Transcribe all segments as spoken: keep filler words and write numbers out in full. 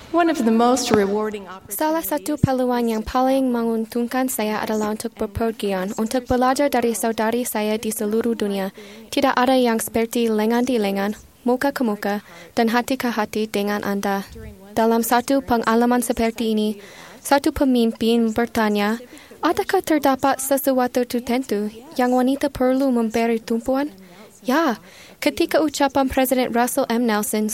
One of the most rewarding Salah satu peluang yang paling menguntungkan saya adalah untuk bepergian, untuk belajar dari saudari saya di seluruh dunia. Tidak ada yang seperti lengan di lengan, muka ke muka, dan hati ke hati dengan Anda. Dalam satu pengalaman seperti ini, satu pemimpin bertanya, adakah terdapat sesuatu tertentu yang wanita perlu memberi tumpuan? Ya, ketika ucapan Presiden Russell M. Nelson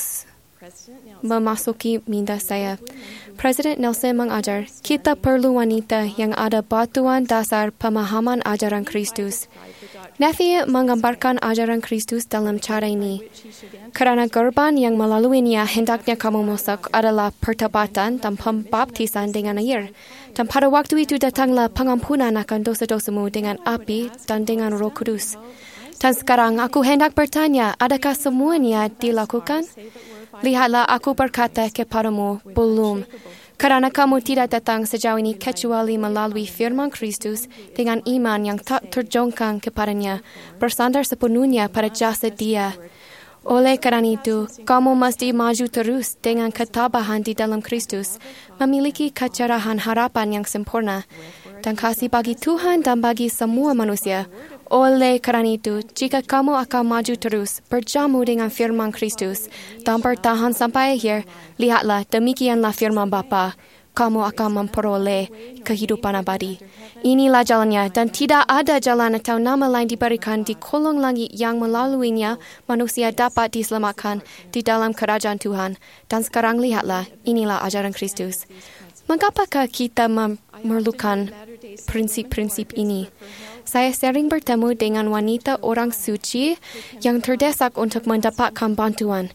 memasuki minda saya. Presiden Nelson mengajar, kita perlu wanita yang ada batuan dasar pemahaman ajaran Kristus. Nephi menggambarkan ajaran Kristus dalam cara ini. Kerana gerban yang melaluinya hendaknya kamu masuk adalah pertobatan dan pembaptisan dengan air. Dan pada waktu itu datanglah pengampunan akan dosa-dosamu dengan api dan dengan Roh Kudus. Dan sekarang aku hendak bertanya, adakah semuanya dilakukan? Lihatlah, aku berkata kepadamu, belum. Kerana kamu tidak datang sejauh ini kecuali melalui firman Kristus dengan iman yang tak terjongkang kepadanya, bersandar sepenuhnya pada jasa Dia. Oleh kerana itu, kamu mesti maju terus dengan ketabahan di dalam Kristus, memiliki kecerahan harapan yang sempurna, dan kasih bagi Tuhan dan bagi semua manusia. Oleh kerana itu, jika kamu akan maju terus, berjamu dengan firman Kristus, dan bertahan sampai akhir, lihatlah, demikianlah firman Bapa, kamu akan memperoleh kehidupan abadi. Inilah jalannya, dan tidak ada jalan atau nama lain diberikan di kolong langit yang melaluinya manusia dapat diselamatkan di dalam kerajaan Tuhan. Dan sekarang lihatlah, inilah ajaran Kristus. Mengapakah kita memerlukan prinsip-prinsip ini? Saya sering bertemu dengan wanita orang suci yang terdesak untuk mendapatkan bantuan.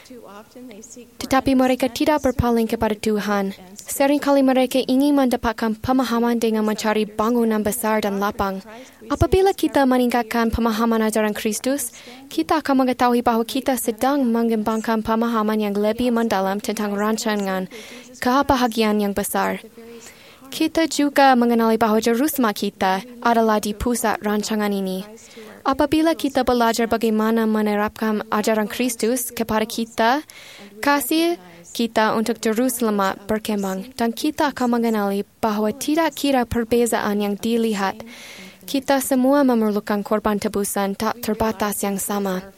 Tetapi mereka tidak berpaling kepada Tuhan. Seringkali mereka ingin mendapatkan pemahaman dengan mencari bangunan besar dan lapang. Apabila kita meningkatkan pemahaman ajaran Kristus, kita akan mengetahui bahawa kita sedang mengembangkan pemahaman yang lebih mendalam tentang rancangan kebahagiaan yang besar. Kita juga mengenali bahawa Jerusalem kita adalah di pusat rancangan ini. Apabila kita belajar bagaimana menerapkan ajaran Kristus kepada kita, kasih kita untuk Jerusalem berkembang, dan kita akan mengenali bahawa tidak kira perbezaan yang dilihat, kita semua memerlukan korban tebusan tak terbatas yang sama.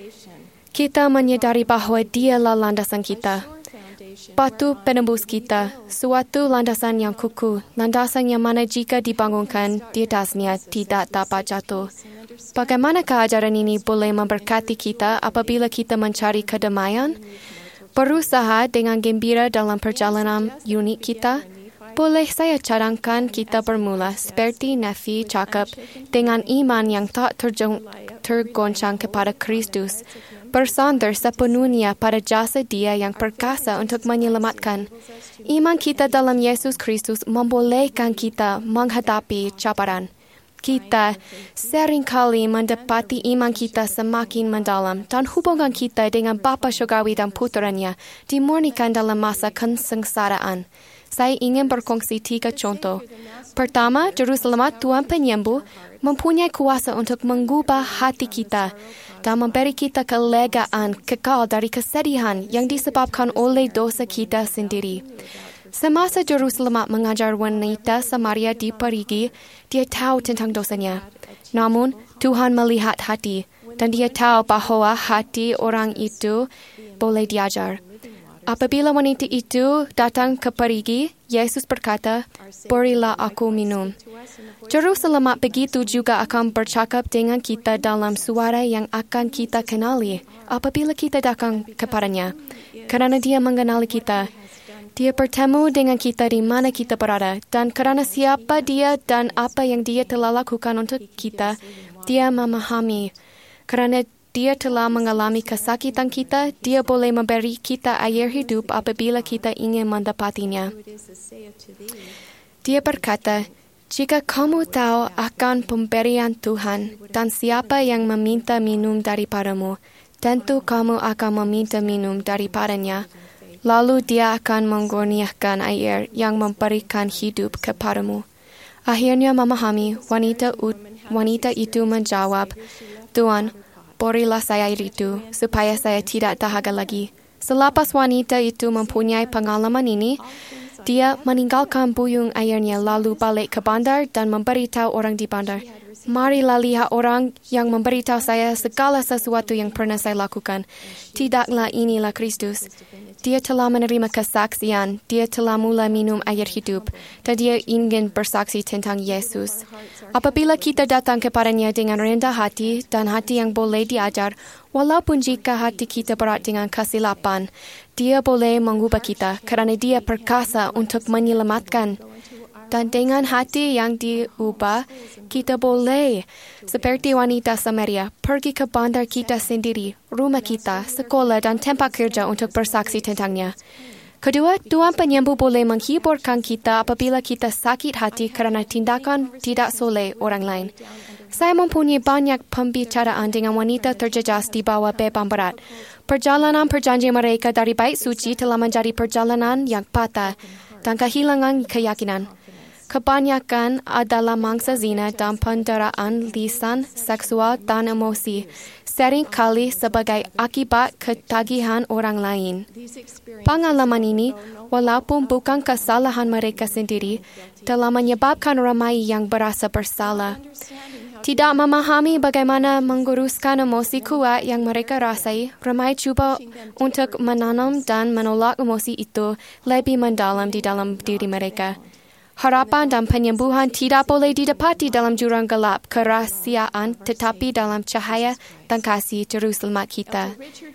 Kita menyadari bahawa Dialah landasan kita, batu penembus kita, suatu landasan yang kukuh, landasan yang mana jika dibangunkan di atasnya tidak dapat jatuh. Bagaimanakah ajaran ini boleh memberkati kita apabila kita mencari kedamaian? Berusaha dengan gembira dalam perjalanan unik kita? Boleh saya cadangkan kita bermula seperti Nephi cakap dengan iman yang tak terjong, tergoncang kepada Kristus, bersandar sepenuhnya pada jasa Dia yang perkasa untuk menyelamatkan. Iman kita dalam Yesus Kristus membolehkan kita menghadapi cabaran. Kita seringkali mendapati iman kita semakin mendalam dan hubungan kita dengan Bapa Syurgawi dan putranya dimurnikan dalam masa kesengsaraan. Saya ingin berkongsi tiga contoh. Pertama, Jerusalem Tuhan Penyembuh mempunyai kuasa untuk mengubah hati kita dan memberi kita kelegaan kekal dari kesedihan yang disebabkan oleh dosa kita sendiri. Semasa Jerusalem mengajar wanita Samaria di perigi, dia tahu tentang dosanya. Namun, Tuhan melihat hati dan dia tahu bahawa hati orang itu boleh diajar. Apabila wanita itu datang ke perigi, Yesus berkata, berilah aku minum. Jerusalem begitu juga akan bercakap dengan kita dalam suara yang akan kita kenali apabila kita datang kepadanya. Kerana dia mengenali kita, dia bertemu dengan kita di mana kita berada, dan kerana siapa dia dan apa yang dia telah lakukan untuk kita, dia memahami. Kerana dia telah mengalami kesakitan kita, dia boleh memberi kita air hidup apabila kita ingin mendapatinya. Dia berkata, jika kamu tahu akan pemberian Tuhan dan siapa yang meminta minum daripadamu, tentu kamu akan meminta minum daripadanya. Lalu dia akan mengurniakan air yang memberikan hidup kepadamu. Akhirnya memahami, wanita, wanita itu menjawab, Tuhan, berilah saya air itu, supaya saya tidak dahaga lagi. Selepas wanita itu mempunyai pengalaman ini, dia meninggalkan buyung airnya lalu balik ke bandar dan memberitahu orang di bandar. Marilah lihat orang yang memberitahu saya segala sesuatu yang pernah saya lakukan. Tidaklah inilah Kristus. Dia telah menerima kesaksian. Dia telah mula minum air hidup. Dan dia ingin bersaksi tentang Yesus. Apabila kita datang kepadanya dengan rendah hati dan hati yang boleh diajar, walaupun jika hati kita berat dengan kesilapan, dia boleh mengubah kita kerana dia perkasa untuk menyelamatkan. Dan dengan hati yang diubah, kita boleh, seperti wanita Samaria, pergi ke bandar kita sendiri, rumah kita, sekolah dan tempat kerja untuk bersaksi tentangnya. Kedua, Tuhan penyembuh boleh menghiburkan kita apabila kita sakit hati kerana tindakan tidak soleh orang lain. Saya mempunyai banyak pembicaraan dengan wanita terjejas di bawah beban berat. Perjalanan perjanjian mereka dari bait suci telah menjadi perjalanan yang patah dan kehilangan keyakinan. Kebanyakan adalah mangsa zina dan penderaan lisan, seksual dan emosi, seringkali sebagai akibat ketagihan orang lain. Pengalaman ini, walaupun bukan kesalahan mereka sendiri, telah menyebabkan ramai yang berasa bersalah. Tidak memahami bagaimana menguruskan emosi kuat yang mereka rasai, ramai cuba untuk menanam dan menolak emosi itu lebih mendalam di dalam diri mereka. Harapan dan penyembuhan tidak boleh didapati dalam jurang gelap kerahasiaan tetapi dalam cahaya dan kasih Juru Selamat kita.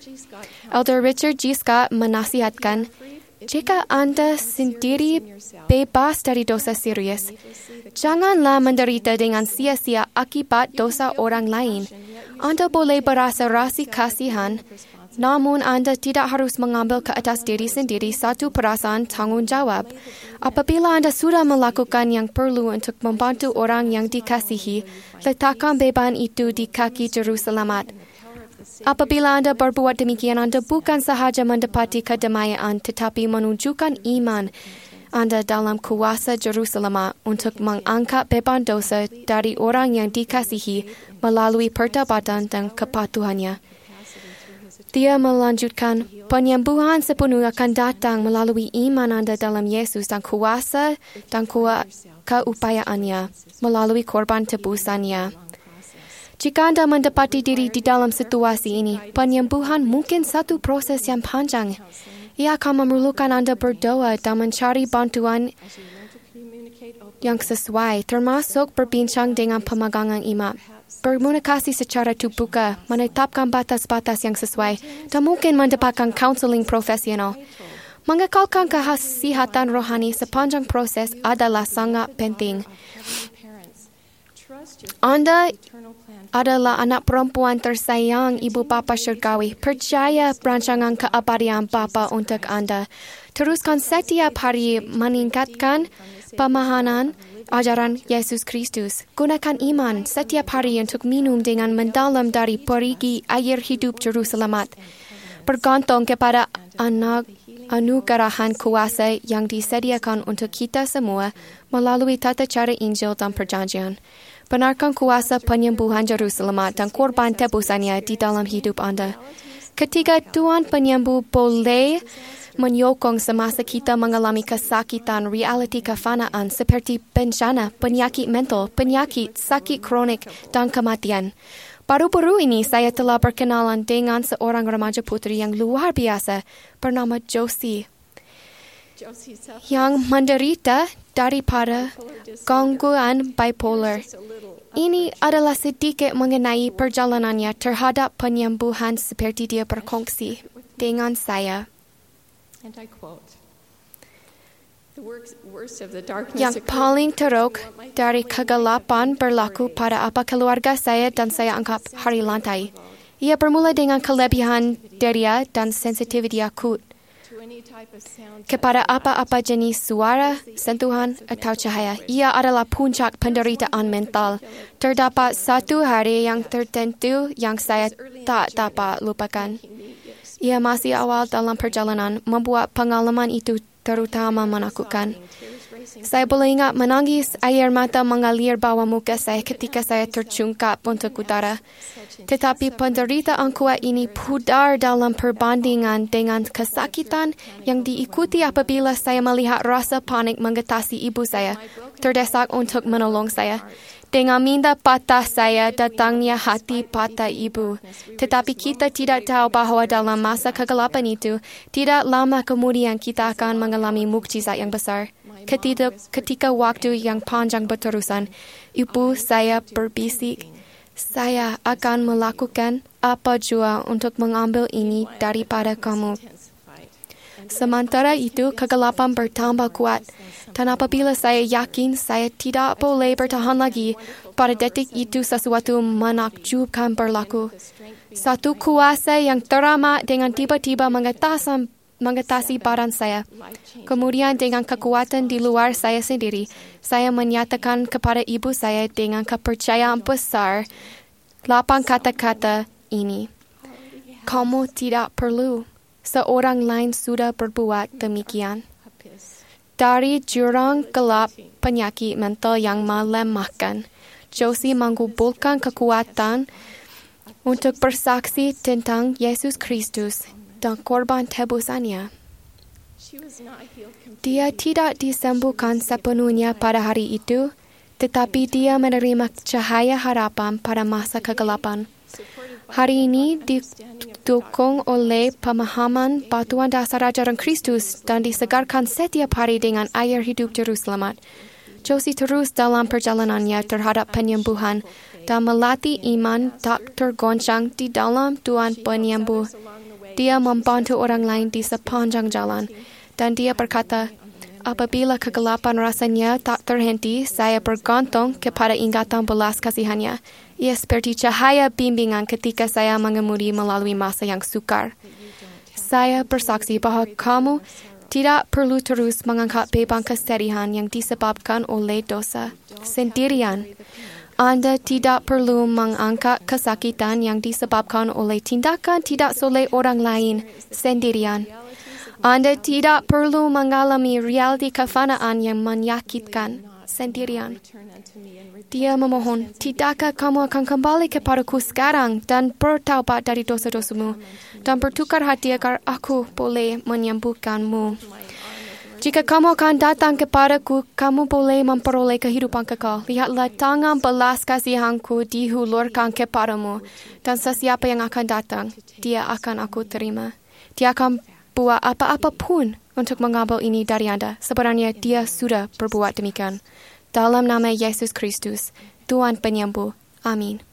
Elder Richard G. Scott menasihatkan, jika anda sendiri bebas dari dosa serius, janganlah menderita dengan sia-sia akibat dosa orang lain. Anda boleh berasa rasa kasihan, namun anda tidak harus mengambil ke atas diri sendiri satu perasaan tanggungjawab. Apabila anda sudah melakukan yang perlu untuk membantu orang yang dikasihi, letakkan beban itu di kaki Juru Selamat. Apabila anda berbuat demikian, anda bukan sahaja mendapati kedamaian tetapi menunjukkan iman anda dalam kuasa Juru Selamat untuk mengangkat beban dosa dari orang yang dikasihi melalui pertobatan dan kepatuhannya. Dia melanjutkan, penyembuhan sepenuh akan datang melalui iman anda dalam Yesus dan kuasa dan kuat keupayaannya melalui korban tebusannya. Jika anda mendapati diri di dalam situasi ini, penyembuhan mungkin satu proses yang panjang. Ia akan memerlukan anda berdoa dan mencari bantuan yang sesuai, termasuk berbincang dengan pemegangan iman. Berkomunikasi secara terbuka, menetapkan batas-batas yang sesuai dan mungkin mendapatkan kaunseling profesional. Mengekalkan kesihatan rohani sepanjang proses adalah sangat penting. Anda adalah anak perempuan tersayang ibu bapa syurgawi. Percaya rancangan keabadian Bapa untuk anda. Teruskan setiap hari meningkatkan pemahaman ajaran Yesus Kristus. Gunakan iman setiap hari untuk minum dengan mendalam dari perigi air hidup Juru Selamat. Bergantung kepada anak anugerahan kuasa yang disediakan untuk kita semua melalui tata cara Injil dan Perjanjian. Benarkan kuasa penyembuhan Juru Selamat dan korban tebusannya di dalam hidup anda. Ketiga, Tuhan penyembuh boleh menyokong semasa kita mengalami kesakitan realiti kefanaan seperti bencana, penyakit mental, penyakit, sakit kronik dan kematian. Baru-baru ini saya telah berkenalan dengan seorang remaja putri yang luar biasa bernama Josie yang menderita daripada gangguan bipolar. Ini adalah sedikit mengenai perjalanannya terhadap penyembuhan seperti dia berkongsi dengan saya. Yang paling teruk dari kegelapan berlaku pada apa keluarga saya dan saya anggap hari lantai. Ia bermula dengan kelebihan deria dan sensitiviti akut kepada apa-apa jenis suara, sentuhan atau cahaya. Ia adalah puncak penderitaan mental. Terdapat satu hari yang tertentu yang saya tak dapat lupakan. Ia masih awal dalam perjalanan, membuat pengalaman itu terutama menakutkan. Saya boleh ingat menangis, air mata mengalir bawah muka saya ketika saya tercungkap untuk udara. Tetapi penderitaan kuat ini pudar dalam perbandingan dengan kesakitan yang diikuti apabila saya melihat rasa panik menggetasi ibu saya, terdesak untuk menolong saya. Dengan minda patah saya datangnya hati patah ibu. Tetapi kita tidak tahu bahawa dalam masa kegelapan itu, tidak lama kemudian kita akan mengalami mukjizat yang besar. Ketika, ketika waktu yang panjang berterusan, ibu saya berbisik, saya akan melakukan apa jua untuk mengambil ini daripada kamu. Sementara itu, kegelapan bertambah kuat. Dan apabila saya yakin saya tidak boleh bertahan lagi, pada detik itu sesuatu menakjubkan berlaku. Satu kuasa yang teramat dengan tiba-tiba mengatasi, mengatasi badan saya. Kemudian dengan kekuatan di luar saya sendiri, saya menyatakan kepada ibu saya dengan kepercayaan besar lapan kata-kata ini. Kamu tidak perlu. Seorang lain sudah berbuat demikian. Dari jurang gelap penyakit mental yang melemahkan, Josie mengumpulkan kekuatan untuk bersaksi tentang Yesus Kristus dan korban tebusannya. Dia tidak disembuhkan sepenuhnya pada hari itu, tetapi dia menerima cahaya harapan pada masa kegelapan. Hari ini didukung oleh pemahaman batuan dasar ajaran Kristus dan disegarkan setiap hari dengan air hidup juru selamat. Josie terus dalam perjalanannya terhadap penyembuhan dan melatih iman tak tergoncang di dalam Tuhan penyembuh. Dia membantu orang lain di sepanjang jalan dan dia berkata, apabila kegelapan rasanya tak terhenti, saya bergantung kepada ingatan belas kasihannya. Ia seperti cahaya bimbingan ketika saya mengemudi melalui masa yang sukar. Saya bersaksi bahawa kamu tidak perlu terus mengangkat beban kesedihan yang disebabkan oleh dosa sendirian. Anda tidak perlu mengangkat kesakitan yang disebabkan oleh tindakan tidak soleh orang lain sendirian. Anda tidak perlu mengalami realiti kefanaan yang menyakitkan sendirian. Dia memohon, tidakkah kamu akan kembali kepadaku sekarang dan bertaubat dari dosa-dosamu dan bertukar hati agar aku boleh menyembuhkanmu. Jika kamu akan datang kepadaku, kamu boleh memperoleh kehidupan kekal. Lihatlah tangan belas kasihanku dihulurkan kepadamu dan sesiapa yang akan datang, dia akan aku terima. Dia akan buat apa-apa pun untuk mengambil ini dari anda. Sebenarnya dia sudah berbuat demikian. Dalam nama Yesus Kristus, Tuhan penyembuh. Amin.